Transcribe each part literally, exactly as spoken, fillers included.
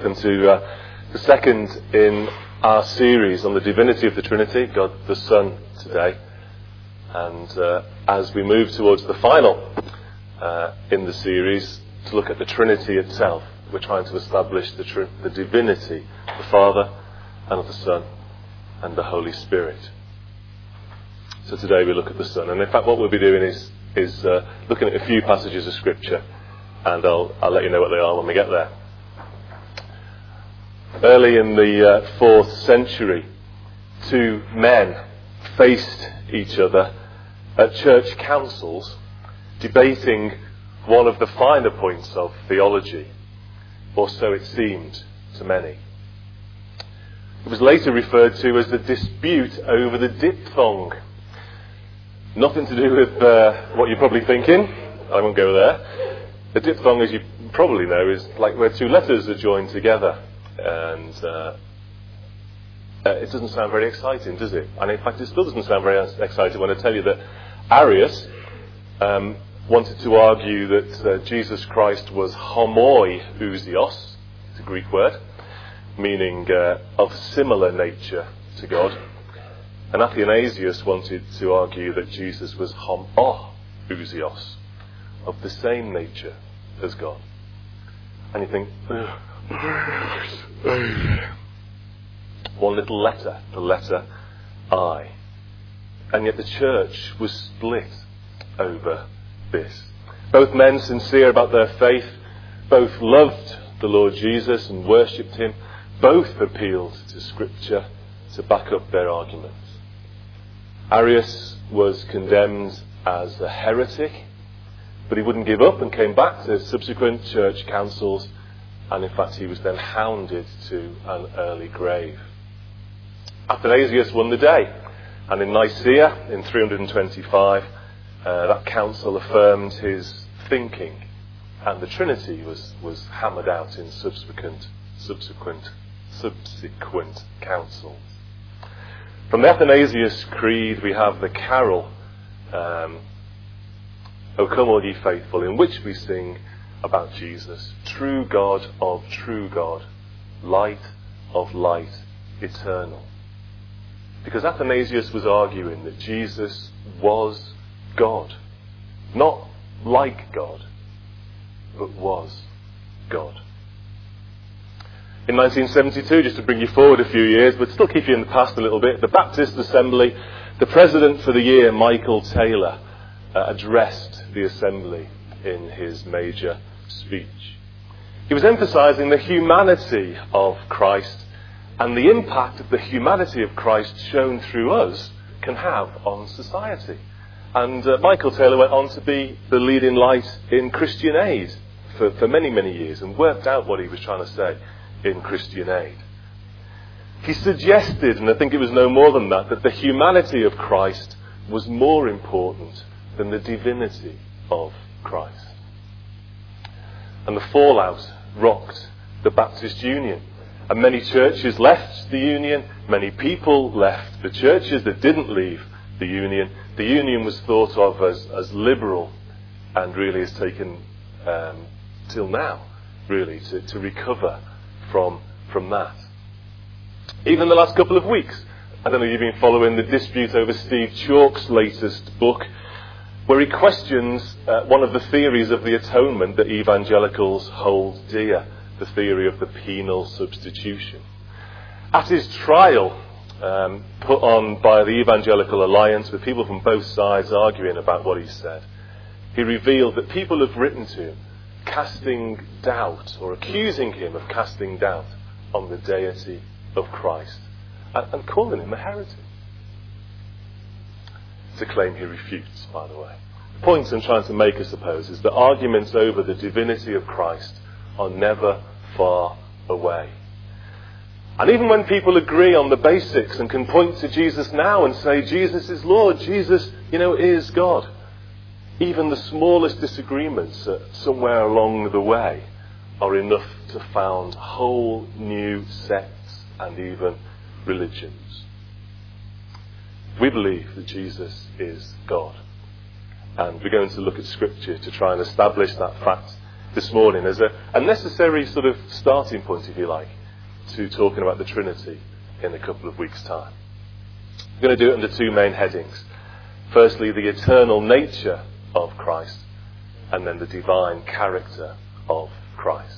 Come to uh, the second in our series on the divinity of the Trinity, God the Son, today. And uh, as we move towards the final uh, in the series, to look at the Trinity itself, we're trying to establish the, tri- the divinity of the Father and of the Son and the Holy Spirit. So today we look at the Son, and in fact what we'll be doing is is uh, looking at a few passages of Scripture, and I'll I'll let you know what they are when we get there. Early in the uh, fourth century, two men faced each other at church councils, debating one of the finer points of theology, or so it seemed to many. It was later referred to as the dispute over the diphthong. Nothing to do with uh, what you're probably thinking. I won't go there. The diphthong, as you probably know, is like where two letters are joined together. And uh, uh, it doesn't sound very exciting, does it? And in fact, it still doesn't sound very exciting when I tell you that Arius um, wanted to argue that uh, Jesus Christ was homoiousios, it's a Greek word, meaning uh, of similar nature to God. And Athanasius wanted to argue that Jesus was homoousios, of the same nature as God. And you think, one little letter, the letter I. And yet the church was split over this. Both men sincere about their faith, both loved the Lord Jesus and worshipped him, both appealed to Scripture to back up their arguments. Arius was condemned as a heretic, but he wouldn't give up and came back to subsequent church councils, and in fact he was then hounded to an early grave. Athanasius won the day, and in Nicaea in three twenty-five uh, that council affirmed his thinking, and the Trinity was, was hammered out in subsequent subsequent subsequent councils. From the Athanasius Creed we have the carol, um, O come all ye faithful, in which we sing about Jesus, true God of true God, light of light eternal. Because Athanasius was arguing that Jesus was God, not like God, but was God. In nineteen seventy-two, just to bring you forward a few years, but still keep you in the past a little bit, the Baptist Assembly, the president for the year, Michael Taylor, uh, addressed the Assembly in his major speech. He was emphasizing the humanity of Christ and the impact that the humanity of Christ shown through us can have on society. And uh, Michael Taylor went on to be the leading light in Christian Aid for, for many, many years, and worked out what he was trying to say in Christian Aid. He suggested, and I think it was no more than that, that the humanity of Christ was more important than the divinity of Christ. And the fallout rocked the Baptist Union. And many churches left the Union, many people left the churches that didn't leave the Union. The Union was thought of as, as liberal, and really has taken um, till now, really, to, to recover from, from that. Even the last couple of weeks, I don't know if you've been following the dispute over Steve Chalke's latest book, where he questions uh, one of the theories of the atonement that evangelicals hold dear, the theory of the penal substitution. At his trial, um, put on by the Evangelical Alliance, with people from both sides arguing about what he said, he revealed that people have written to him casting doubt, or accusing him of casting doubt on the deity of Christ, and, and calling him a heretic. It's a claim he refutes, by the way. The point I'm trying to make, I suppose, is that arguments over the divinity of Christ are never far away. And even when people agree on the basics and can point to Jesus now and say, Jesus is Lord, Jesus, you know, is God, even the smallest disagreements uh, somewhere along the way are enough to found whole new sects and even religions. We believe that Jesus is God. And we're going to look at Scripture to try and establish that fact this morning as a, a necessary sort of starting point, if you like, to talking about the Trinity in a couple of weeks' time. I'm going to do it under two main headings. Firstly, the eternal nature of Christ, and then the divine character of Christ.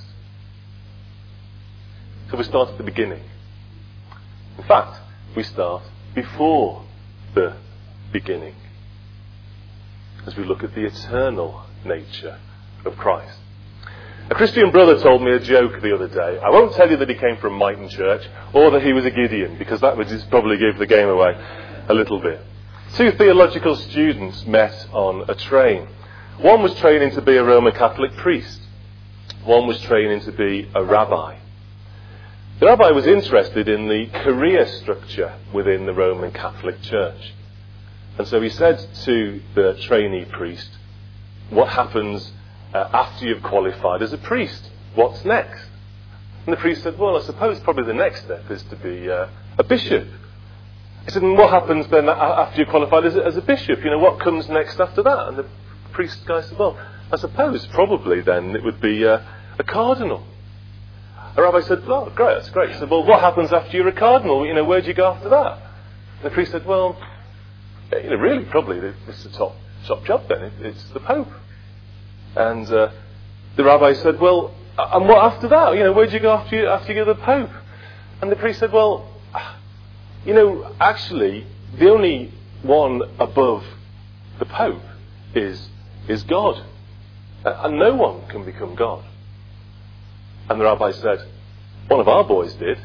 So we start at the beginning. In fact, we start before the beginning, as we look at the eternal nature of Christ. A Christian brother told me a joke the other day. I won't tell you that he came from Mighton Church or that he was a Gideon, because that would just probably give the game away a little bit. Two theological students met on a train. One was training to be a Roman Catholic priest. One was training to be a rabbi. The rabbi was interested in the career structure within the Roman Catholic Church. And so he said to the trainee priest, what happens uh, after you've qualified as a priest? What's next? And the priest said, well, I suppose probably the next step is to be uh, a bishop. He said, and what happens then after you're qualified as a, as a bishop? You know, what comes next after that? And the priest guy said, well, I suppose probably then it would be uh, a cardinal. The rabbi said, oh, great, that's great. He said, well, what happens after you're a cardinal? You know, where do you go after that? And the priest said, well, you know, really, probably it's the top, top job then. It, it's the Pope. And uh, the rabbi said, well, and what after that? You know, where do you go after you, after you go to the Pope? And the priest said, well, you know, actually, the only one above the Pope is is God. And no one can become God. And the rabbi said, one of our boys did.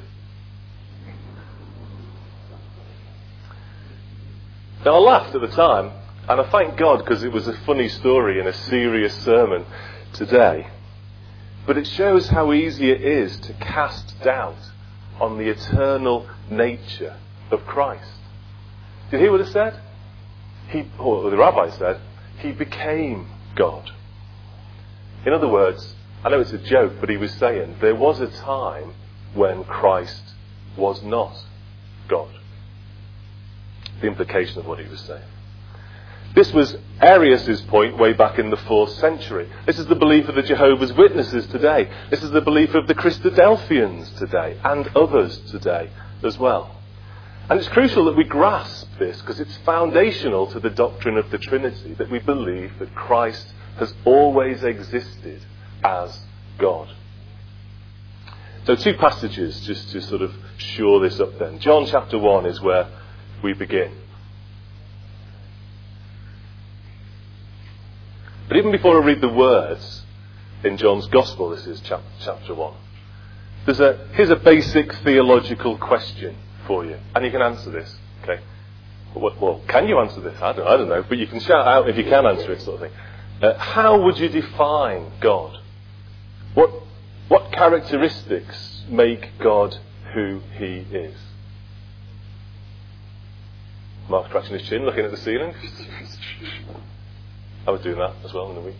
Now, I laughed at the time, and I thank God because it was a funny story in a serious sermon today. But it shows how easy it is to cast doubt on the eternal nature of Christ. Did you hear what it said? He, or the rabbi said, he became God. In other words, I know it's a joke, but he was saying there was a time when Christ was not God. The implication of what he was saying. This was Arius' point way back in the fourth century. This is the belief of the Jehovah's Witnesses today. This is the belief of the Christadelphians today, and others today as well. And it's crucial that we grasp this, because it's foundational to the doctrine of the Trinity, that we believe that Christ has always existed as God. So two passages just to sort of shore this up then. John chapter one is where we begin. But even before I read the words in John's Gospel, this is chap- chapter one, there's a, here's a basic theological question for you. And you can answer this, okay? Well, well can you answer this? I don't, I don't know, but you can shout out if you can answer it, sort of thing. Uh, how would you define God? What what characteristics make God who he is? Mark's scratching his chin, looking at the ceiling. I was doing that as well in the week.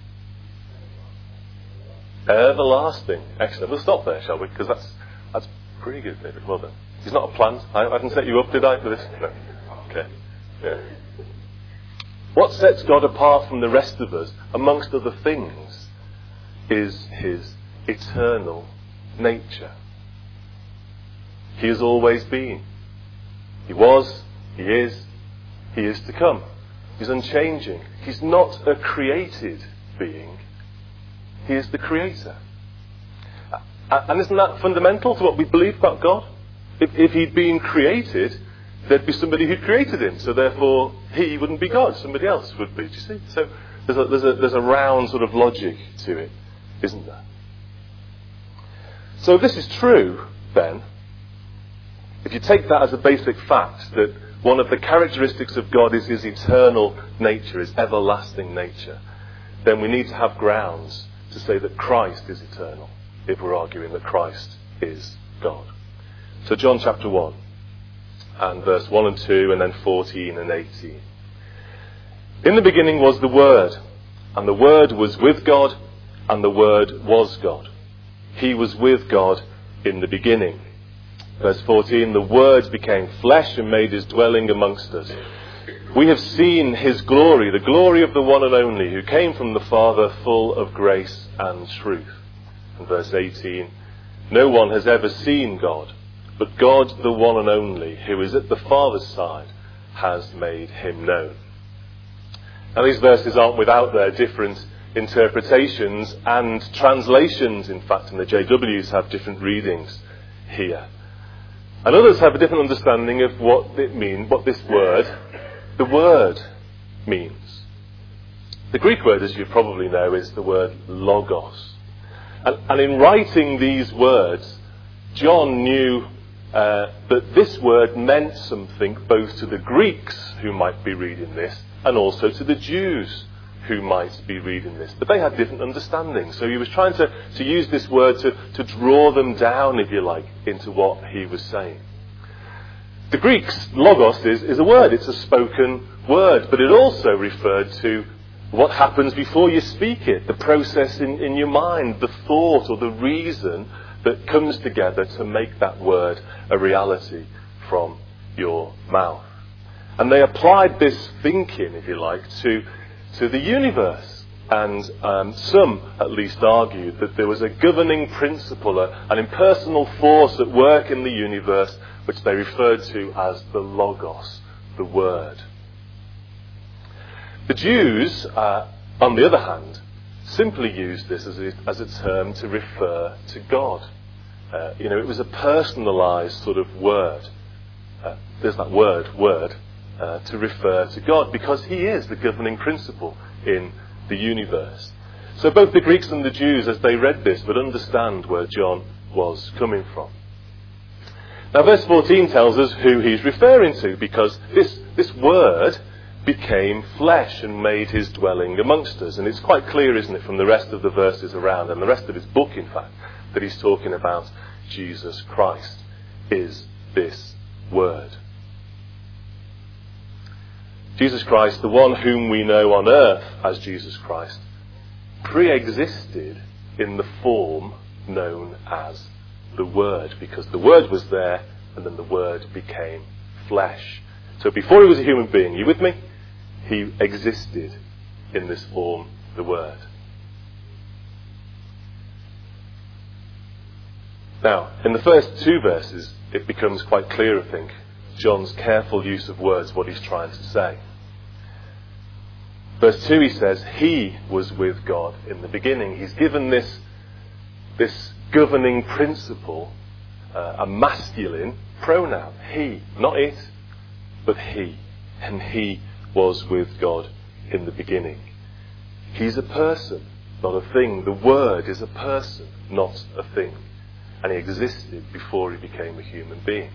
Everlasting. Excellent. We'll stop there, shall we? Because that's that's pretty good, David. Well done. He's not a plant. I, I didn't set you up, did I, for this? No. Okay. Yeah. What sets God apart from the rest of us, amongst other things, is his eternal nature. He has always been. He was, he is, he is to come. He's unchanging. He's not a created being. He is the creator. And isn't that fundamental to what we believe about God? If, if he'd been created, there'd be somebody who created him. So therefore, he wouldn't be God. Somebody else would be. Do you see? So there's a, there's a, there's a round sort of logic to it, isn't there? So if this is true, then, if you take that as a basic fact, that one of the characteristics of God is his eternal nature, his everlasting nature, then we need to have grounds to say that Christ is eternal, if we're arguing that Christ is God. So John chapter one, and verse one and two, and then fourteen and eighteen. In the beginning was the Word, and the Word was with God, and the Word was God. He was with God in the beginning. Verse fourteen, the Word became flesh and made his dwelling amongst us. We have seen his glory, the glory of the one and only, who came from the Father, full of grace and truth. And verse eighteen, no one has ever seen God, but God, the one and only, who is at the Father's side, has made him known. Now these verses aren't without their different interpretations and translations. In fact, and the J Ws have different readings here. And others have a different understanding of what it means, what this word, the word, means. The Greek word, as you probably know, is the word logos. And, and in writing these words, John knew uh, that this word meant something both to the Greeks who might be reading this and also to the Jews who might be reading this. But they had different understandings. So he was trying to, to use this word to, to draw them down, if you like, into what he was saying. The Greek's logos is, is a word. It's a spoken word. But it also referred to what happens before you speak it, the process in, in your mind, the thought or the reason that comes together to make that word a reality from your mouth. And they applied this thinking, if you like, to, to the universe. And um, some at least argued that there was a governing principle, a, an impersonal force at work in the universe, which they referred to as the logos, the word. The Jews, uh, on the other hand, simply used this as a, as a term to refer to God. Uh, you know, it was a personalised sort of word. Uh, there's that word, word, uh, to refer to God, because he is the governing principle in the universe. So both the Greeks and the Jews, as they read this, would understand where John was coming from. Now verse fourteen tells us who he's referring to, because this, this word became flesh and made his dwelling amongst us. And it's quite clear, isn't it, from the rest of the verses around, and the rest of his book, in fact, that he's talking about Jesus Christ is this word. Jesus Christ, the one whom we know on earth as Jesus Christ, pre-existed in the form known as the Word, because the Word was there and then the Word became flesh. So before he was a human being, you with me? He existed in this form, the Word. Now, in the first two verses, it becomes quite clear, I think, John's careful use of words, what he's trying to say. Verse two, he says, he was with God in the beginning. He's given this, this governing principle uh, a masculine pronoun. He, not it, but he. And he was with God in the beginning. He's a person, not a thing. The Word is a person, not a thing. And he existed before he became a human being.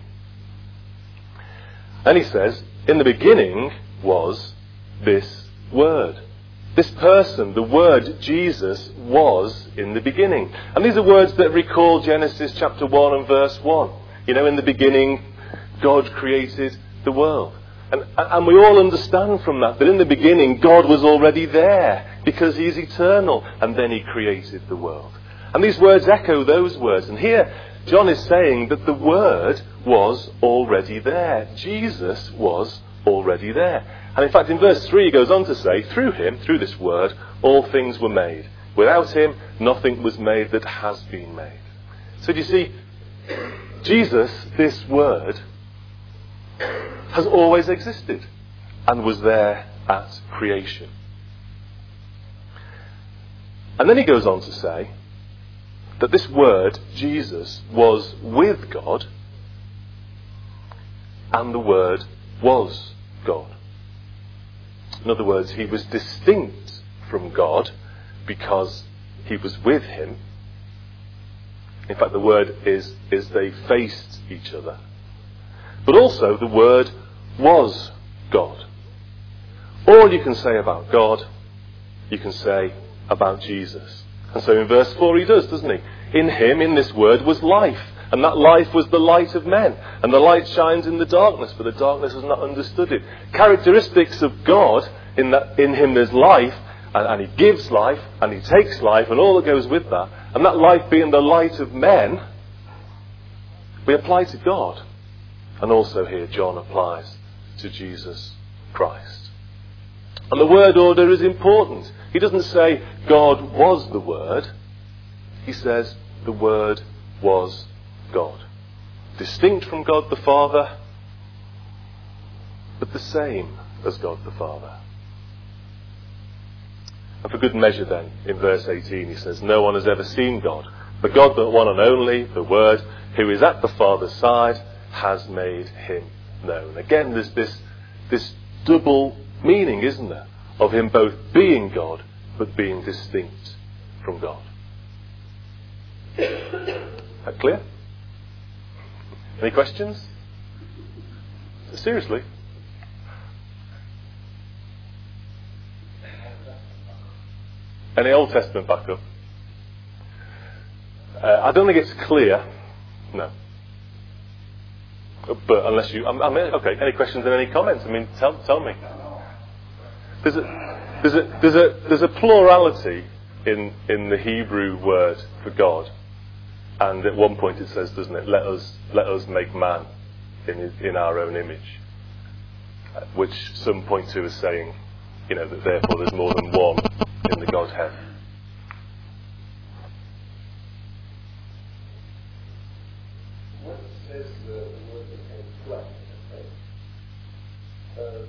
And he says, in the beginning was this Word. This person, the Word, Jesus, was in the beginning. And these are words that recall Genesis chapter one and verse one. You know, in the beginning, God created the world. And, and we all understand from that, that in the beginning, God was already there, because he's eternal. And then he created the world. And these words echo those words. And here, John is saying that the Word was already there. Jesus was already there. And in fact, in verse three, he goes on to say, through him, through this Word, all things were made. Without him, nothing was made that has been made. So do you see, Jesus, this Word, has always existed and was there at creation. And then he goes on to say that this Word, Jesus, was with God, and the Word was God. In other words, he was distinct from God because he was with him. In fact, the word is, is they faced each other. But also, the Word was God. All you can say about God, you can say about Jesus. And so in verse four he does, doesn't he? In him, in this Word, was life. And that life was the light of men. And the light shines in the darkness, but the darkness has not understood it. Characteristics of God, in that in him there's life, and, and he gives life, and he takes life, and all that goes with that. And that life being the light of men, we apply to God. And also here John applies to Jesus Christ. And the word order is important. He doesn't say God was the Word. He says the Word was God. Distinct from God the Father, but the same as God the Father. And for good measure then, in verse eighteen he says, no one has ever seen God, but God, the one and only, the Word, who is at the Father's side, has made him known. Again, there's this, this double meaning, isn't there, of him both being God, but being distinct from God. That clear? Any questions? Seriously? Any Old Testament backup? Uh, I don't think it's clear. No. But unless you... I mean, okay, any questions and any comments? I mean, tell, tell me. There's a, there's, a, there's, a, there's a plurality in, in the Hebrew word for God. And at one point it says, doesn't it, let us, let us make man in, his, in our own image. Uh, which some point to as saying, you know, that therefore there's more than one in the Godhead. What says the, the word became flesh, I think. Uh,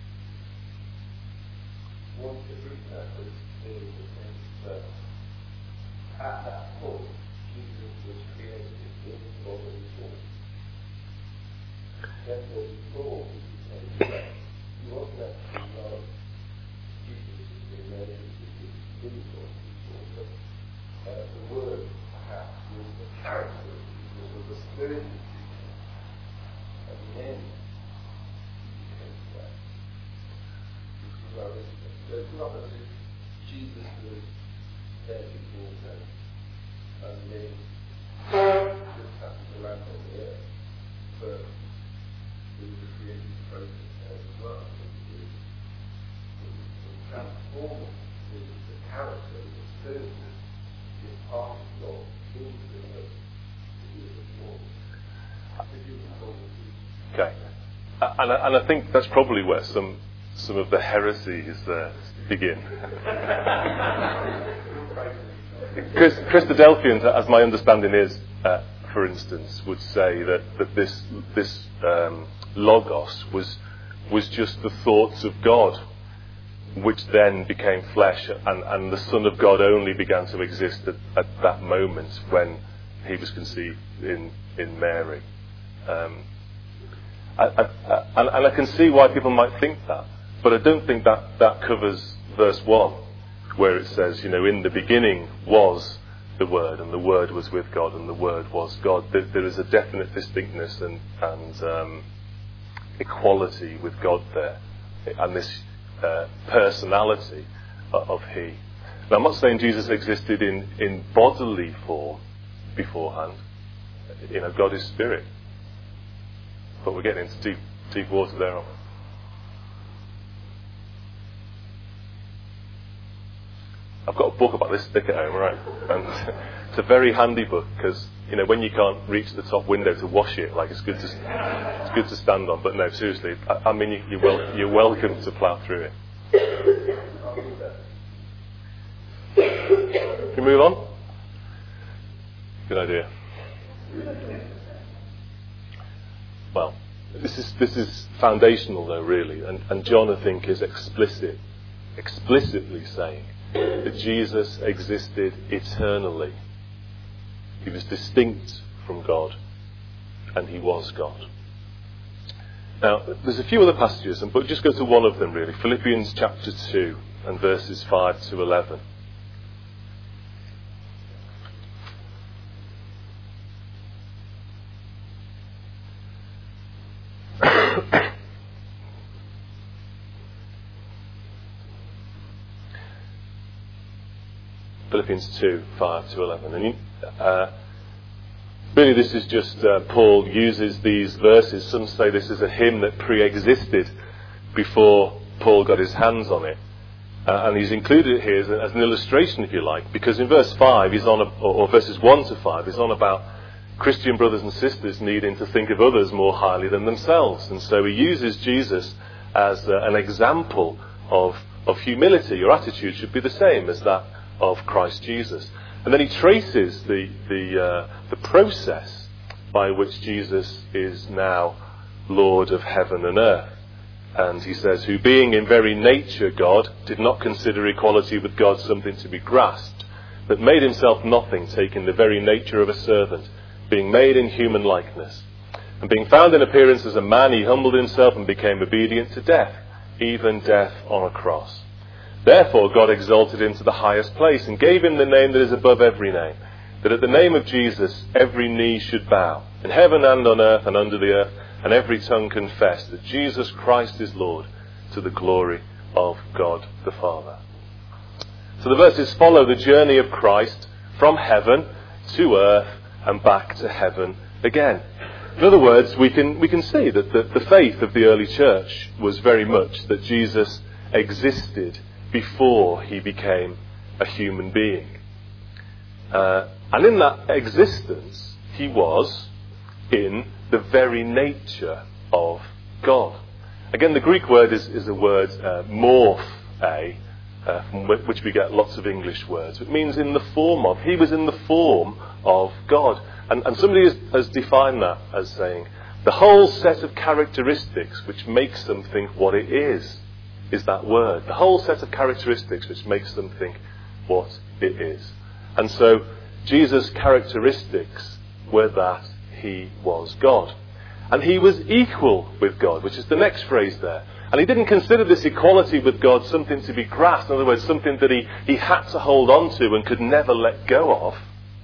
one could read that as being the same flesh. At that point, Jesus was created in bodily form. Therefore, before he became flesh, he wasn't actually God. Jesus has been made into his physical people, but uh, the word, perhaps, was the character of Jesus, or the spirit of Jesus. And then he became flesh. Which is our instance. So it's not as if Jesus was there before then, and then just happened to land on the earth. But there was a creative process there as well. Transforming the, the character of the spirit is part of God into the earth to do the form. Okay. And I, and I think that's probably where some some of the heresies uh, begin. Chris, Christadelphians, as my understanding is, uh, for instance, would say that, that this this um, logos was was just the thoughts of God, which then became flesh, and, and the Son of God only began to exist at, at that moment when he was conceived in, in Mary. Um, I, I, I, and, and I can see why people might think that, but I don't think that, that covers verse one, where it says, you know, in the beginning was the Word, and the Word was with God, and the Word was God. There, there is a definite distinctness and, and um, equality with God there, and this Uh, personality of, of he. Now, I'm not saying Jesus existed in, in bodily form beforehand. You know, God is spirit. But we're getting into deep, deep water there. I've got a book about this stick at home, right? And it's a very handy book because, you know, when you can't reach the top window to wash it, like it's good to it's good to stand on. But no, seriously, I, I mean, you, you're, wel- you're welcome to plough through it. Can we move on? Good idea. Well, this is this is foundational, though, really, and, and John, I think, is explicit, explicitly saying that Jesus existed eternally. He was distinct from God, and he was God. Now, there's a few other passages, but just go to one of them, really. Philippians chapter two and verses five to eleven. Philippians two, five to eleven. And you, uh, really this is just, uh, Paul uses these verses. Some say this is a hymn that pre-existed before Paul got his hands on it. Uh, and he's included it here as, a, as an illustration, if you like, because in verse five, he's on, a, or, or verses one to five, he's on about Christian brothers and sisters needing to think of others more highly than themselves. And so he uses Jesus as uh, an example of, of humility. Your attitude should be the same as that of Christ Jesus. And then he traces the, the, uh, the process by which Jesus is now Lord of heaven and earth. And he says, who being in very nature God, did not consider equality with God something to be grasped, but made himself nothing, taking the very nature of a servant, being made in human likeness. And being found in appearance as a man, he humbled himself and became obedient to death, even death on a cross. Therefore God exalted him to the highest place, and gave him the name that is above every name, that at the name of Jesus every knee should bow, in heaven and on earth and under the earth, and every tongue confess that Jesus Christ is Lord, to the glory of God the Father. So the verses follow the journey of Christ from heaven to earth and back to heaven again. In other words, we can we can see that the, the faith of the early church was very much that Jesus existed before he became a human being. Uh, and in that existence, he was in the very nature of God. Again, the Greek word is, is a word, uh, morphe, uh, from which we get lots of English words. It means in the form of. He was in the form of God. And, and somebody has, has defined that as saying, the whole set of characteristics which makes something what it is, is that word. The whole set of characteristics which makes something what it is. And so, Jesus' characteristics were that he was God. And he was equal with God, which is the next phrase there. And he didn't consider this equality with God something to be grasped. In other words, something that he, he had to hold on to and could never let go of.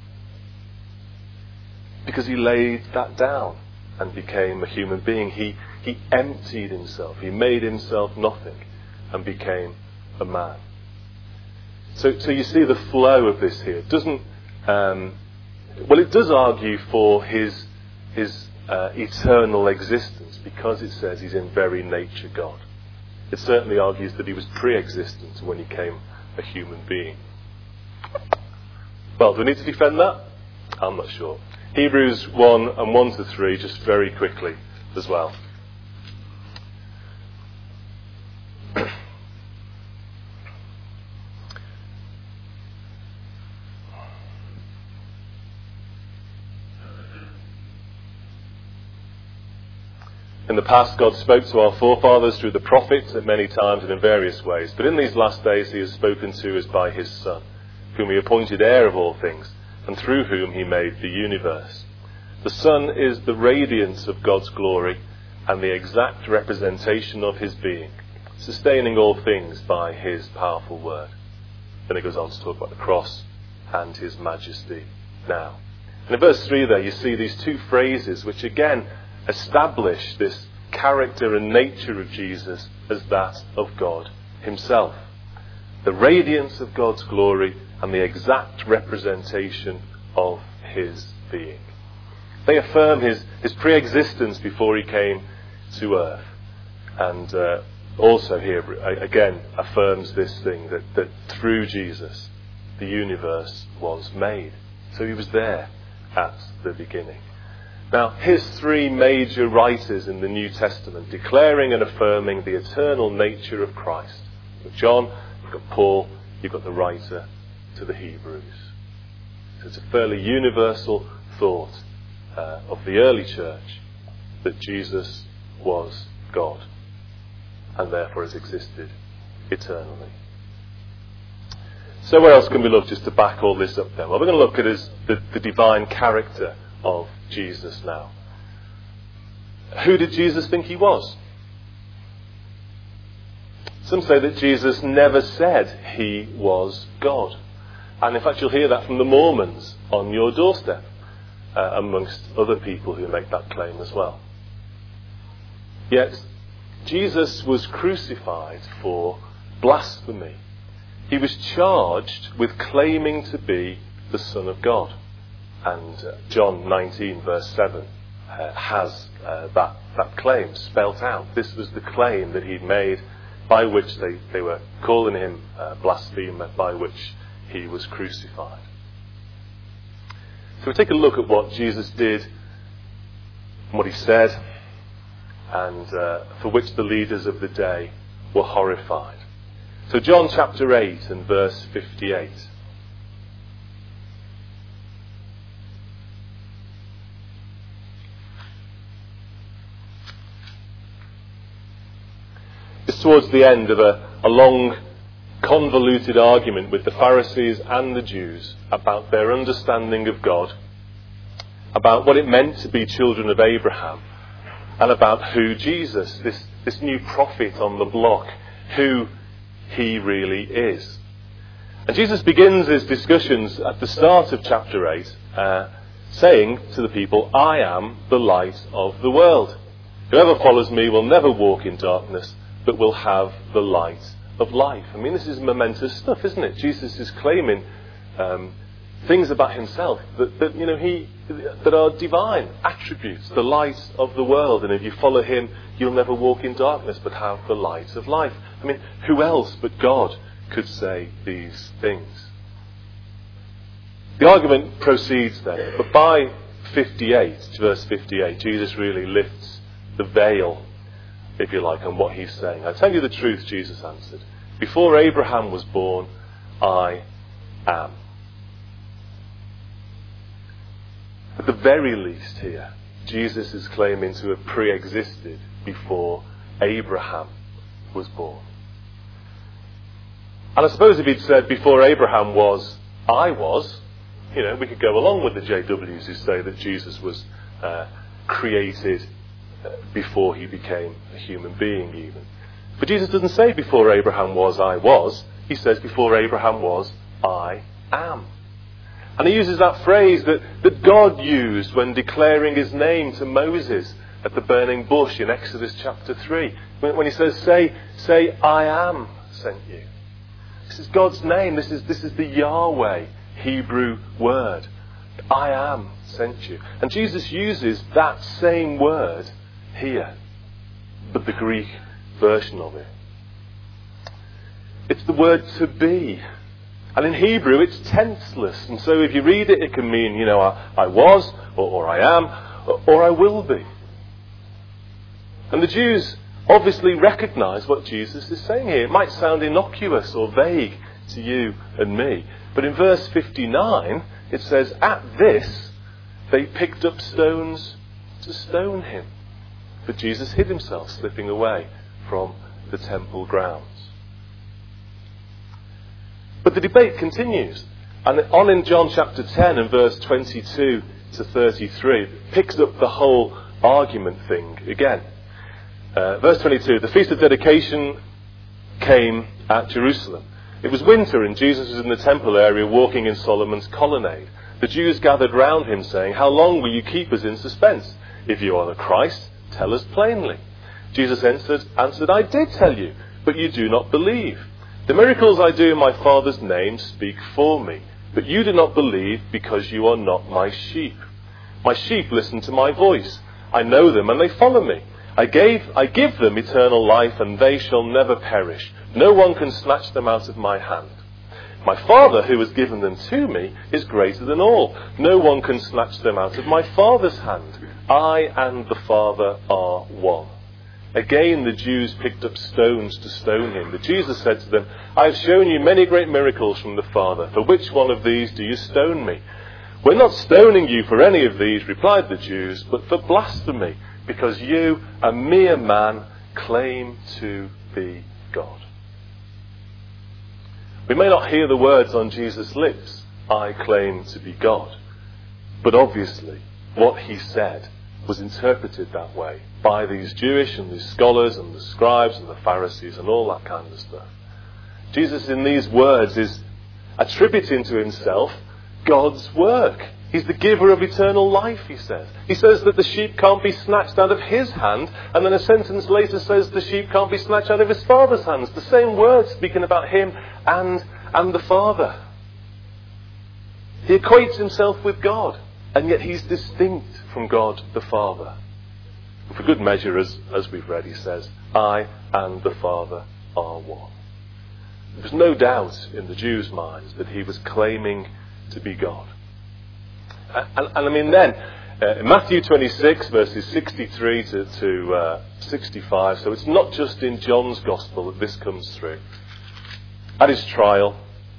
Because he laid that down and became a human being. He, he emptied himself. He made himself nothing and became a man. So, so you see the flow of this here. It doesn't, um, well, it does argue for his, his uh, eternal existence, because it says he's in very nature God. It certainly argues that he was pre-existent when he became a human being. Well, do we need to defend that? I'm not sure. Hebrews one and one to three, just very quickly as well. In the past, God spoke to our forefathers through the prophets at many times and in various ways. But in these last days he has spoken to us by his Son, whom he appointed heir of all things, and through whom he made the universe. The Son is the radiance of God's glory and the exact representation of his being, sustaining all things by his powerful word. Then it goes on to talk about the cross and his majesty now. And in verse three there you see these two phrases which again establish this character and nature of Jesus as that of God himself. The radiance of God's glory and the exact representation of his being. They affirm his, his pre-existence before he came to earth. And uh, also here, again, affirms this thing that, that through Jesus, the universe was made. So he was there at the beginning. Now, here's three major writers in the New Testament declaring and affirming the eternal nature of Christ. You've got John, you've got Paul, you've got the writer to the Hebrews. So it's a fairly universal thought uh, of the early church that Jesus was God and therefore has existed eternally. So where else can we look just to back all this up then? Well, we're going to look at his, the, the divine character of Jesus now. Who did Jesus think he was? Some say that Jesus never said he was God. And in fact you'll hear that from the Mormons on your doorstep, uh, amongst other people who make that claim as well. Yet Jesus was crucified for blasphemy. He was charged with claiming to be the Son of God. And uh, John nineteen verse seven uh, has uh, that, that claim spelt out. This was the claim that he'd made, by which they, they were calling him a blasphemer, by which he was crucified. So we take a look at what Jesus did, and what he said, and uh, for which the leaders of the day were horrified. So John chapter eight and verse fifty-eight. It's towards the end of a, a long, convoluted argument with the Pharisees and the Jews about their understanding of God, about what it meant to be children of Abraham, and about who Jesus, this, this new prophet on the block, who he really is. And Jesus begins his discussions at the start of chapter eight, uh, saying to the people, I am the light of the world. Whoever follows me will never walk in darkness, but will have the light of life. I mean, this is momentous stuff, isn't it? Jesus is claiming um, things about himself that, that you know he that are divine attributes, the light of the world. And if you follow him, you'll never walk in darkness, but have the light of life. I mean, who else but God could say these things? The argument proceeds then, but by fifty-eight, verse fifty-eight, Jesus really lifts the veil, if you like, on what he's saying. I tell you the truth, Jesus answered. Before Abraham was born, I am. At the very least here, Jesus is claiming to have pre-existed before Abraham was born. And I suppose if he'd said before Abraham was, I was, you know, we could go along with the J Ws who say that Jesus was uh, created before he became a human being even. But Jesus doesn't say before Abraham was, I was. He says before Abraham was, I am. And he uses that phrase that, that God used when declaring his name to Moses at the burning bush in Exodus chapter three. When, when he says, say, say, I am sent you. This is God's name. This is, this is the Yahweh Hebrew word. I am sent you. And Jesus uses that same word here, but the Greek version of it. It's the word to be. And in Hebrew it's tenseless. And so if you read it, it can mean, you know, I, I was, or, or I am, or, or I will be. And the Jews obviously recognise what Jesus is saying here. It might sound innocuous or vague to you and me. But in verse fifty-nine, it says, at this, they picked up stones to stone him. But Jesus hid himself, slipping away from the temple grounds. But the debate continues. And on in John chapter ten and verse twenty-two to thirty-three, it picks up the whole argument thing again. Uh, verse twenty-two, the Feast of Dedication came at Jerusalem. It was winter and Jesus was in the temple area walking in Solomon's colonnade. The Jews gathered round him saying, how long will you keep us in suspense? If you are the Christ, tell us plainly. Jesus answered, answered, I did tell you, but you do not believe. The miracles I do in my Father's name speak for me, but you do not believe because you are not my sheep. My sheep listen to my voice. I know them and they follow me. I gave, I give them eternal life and they shall never perish. No one can snatch them out of my hand. My Father who has given them to me is greater than all. No one can snatch them out of my Father's hand. I and the Father are one. Again the Jews picked up stones to stone him. But Jesus said to them, I have shown you many great miracles from the Father. For which one of these do you stone me? We're not stoning you for any of these, replied the Jews, but for blasphemy, because you, a mere man, claim to be God. We may not hear the words on Jesus' lips, I claim to be God. But obviously, what he said was interpreted that way by these Jewish and these scholars and the scribes and the Pharisees and all that kind of stuff. Jesus in these words is attributing to himself God's work. He's the giver of eternal life, he says. He says that the sheep can't be snatched out of his hand, and then a sentence later says the sheep can't be snatched out of his Father's hands. The same words speaking about him and, and the Father. He equates himself with God, and yet he's distinct from God the Father. For good measure, as, as we've read, he says, I and the Father are one. There's no doubt in the Jews' minds that he was claiming to be God. And, and, and I mean then, Uh, in Matthew twenty-six, verses sixty-three to, to uh, sixty-five, so it's not just in John's Gospel that this comes through. At his trial,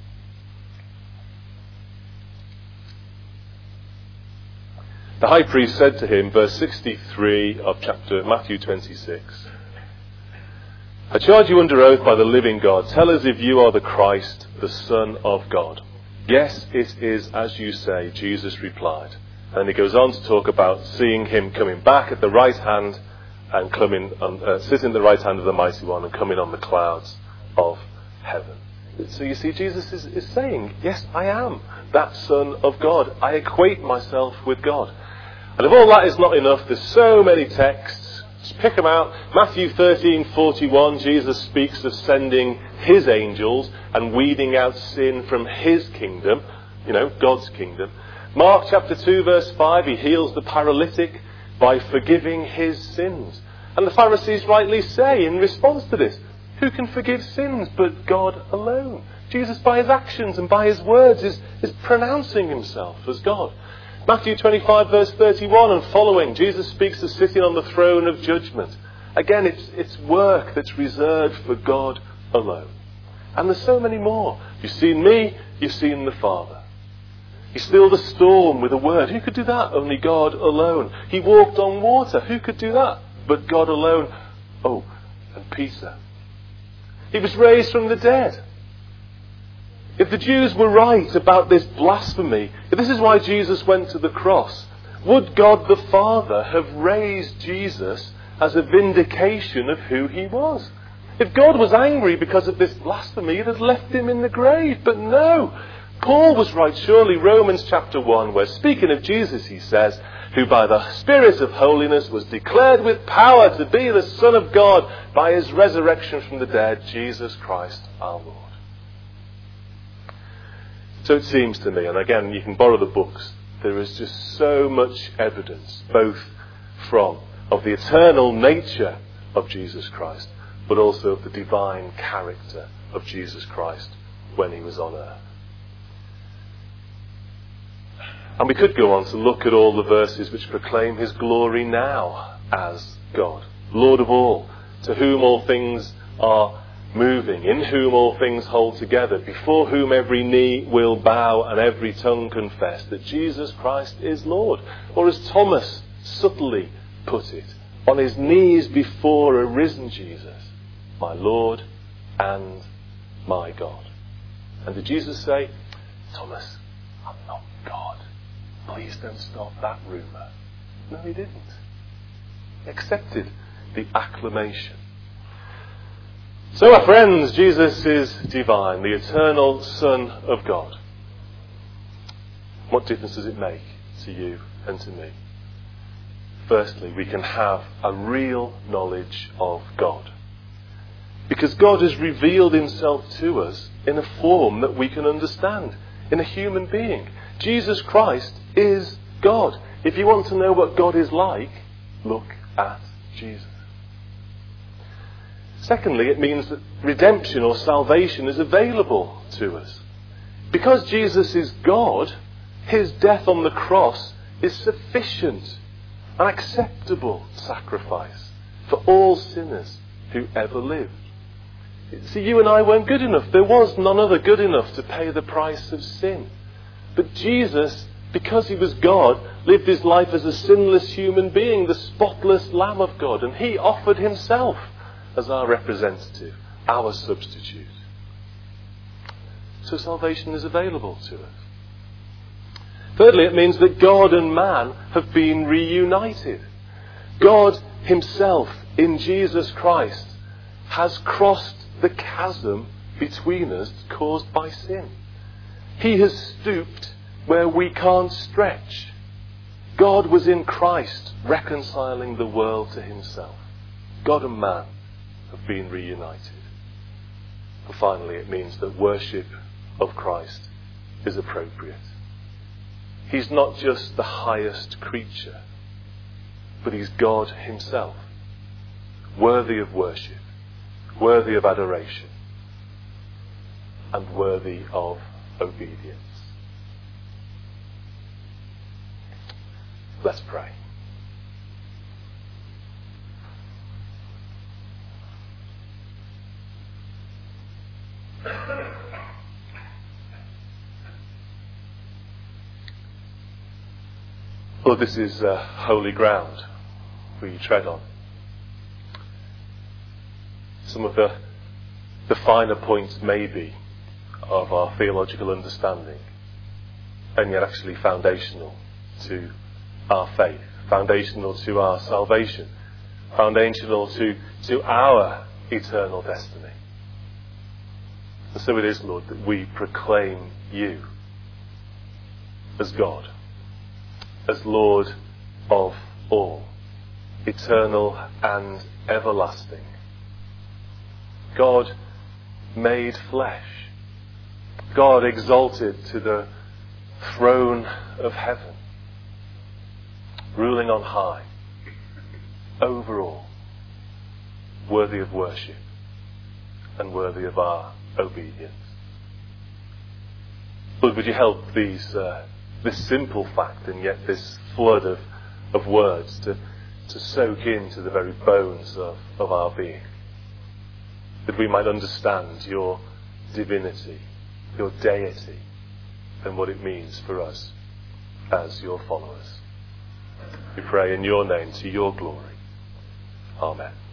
the high priest said to him, verse sixty-three of chapter Matthew twenty-six, I charge you under oath by the living God, tell us if you are the Christ, the Son of God. Yes, it is as you say, Jesus replied. And he goes on to talk about seeing him coming back at the right hand and coming on, uh, sitting at the right hand of the Mighty One and coming on the clouds of heaven. So you see, Jesus is, is saying, yes, I am that Son of God. I equate myself with God. And if all that is not enough, there's so many texts. Just pick them out. Matthew thirteen forty-one, Jesus speaks of sending his angels and weeding out sin from his kingdom, you know, God's kingdom. Mark chapter two, verse five, he heals the paralytic by forgiving his sins. And the Pharisees rightly say in response to this, who can forgive sins but God alone? Jesus, by his actions and by his words, is, is pronouncing himself as God. Matthew twenty-five, verse thirty-one and following, Jesus speaks of sitting on the throne of judgment. Again, it's, it's work that's reserved for God alone. And there's so many more. You've seen me, you've seen the Father. He stilled a storm with a word. Who could do that? Only God alone. He walked on water. Who could do that? But God alone. Oh, and Peter. He was raised from the dead. If the Jews were right about this blasphemy, if this is why Jesus went to the cross, would God the Father have raised Jesus as a vindication of who he was? If God was angry because of this blasphemy, he'd have left him in the grave. But no. Paul was right, surely, Romans chapter one, where speaking of Jesus, he says, who by the Spirit of holiness was declared with power to be the Son of God by his resurrection from the dead, Jesus Christ our Lord. So it seems to me, and again, you can borrow the books, there is just so much evidence, both from, of the eternal nature of Jesus Christ, but also of the divine character of Jesus Christ when he was on earth. And we could go on to look at all the verses which proclaim his glory now as God, Lord of all, to whom all things are moving, in whom all things hold together, before whom every knee will bow and every tongue confess that Jesus Christ is Lord. Or as Thomas subtly put it, on his knees before a risen Jesus, my Lord and my God. And did Jesus say, Thomas, I'm not God. Please don't start that rumour. No, he didn't. He accepted the acclamation. So, my friends, Jesus is divine, the eternal Son of God. What difference does it make to you and to me? Firstly, we can have a real knowledge of God. Because God has revealed himself to us in a form that we can understand, in a human being. Jesus Christ is God. If you want to know what God is like, look at Jesus. Secondly, it means that redemption or salvation is available to us. Because Jesus is God, his death on the cross is sufficient, an acceptable sacrifice for all sinners who ever lived. See, you and I weren't good enough. There was none other good enough to pay the price of sin. But Jesus, because he was God, lived his life as a sinless human being, the spotless Lamb of God. And he offered himself as our representative, our substitute. So salvation is available to us. Thirdly, it means that God and man have been reunited. God himself, in Jesus Christ, has crossed the chasm between us caused by sin. He has stooped where we can't stretch. God was in Christ, reconciling the world to himself. God and man have been reunited. And finally, it means that worship of Christ is appropriate. He's not just the highest creature, but he's God himself, worthy of worship, worthy of adoration, and worthy of obedience. Let's pray. Lord, this is uh, holy ground we tread on. Some of the, the finer points maybe of our theological understanding, and yet actually foundational to our faith, foundational to our salvation, foundational to, to our eternal destiny. And so it is, Lord, that we proclaim you as God, as Lord of all, eternal and everlasting. God made flesh. God exalted to the throne of heaven, ruling on high, over all, worthy of worship and worthy of our obedience. Lord, would you help these, uh, this simple fact and yet this flood of, of words to, to soak into the very bones of, of our being, that we might understand your divinity, your deity, and what it means for us as your followers. We pray in your name, to your glory. Amen.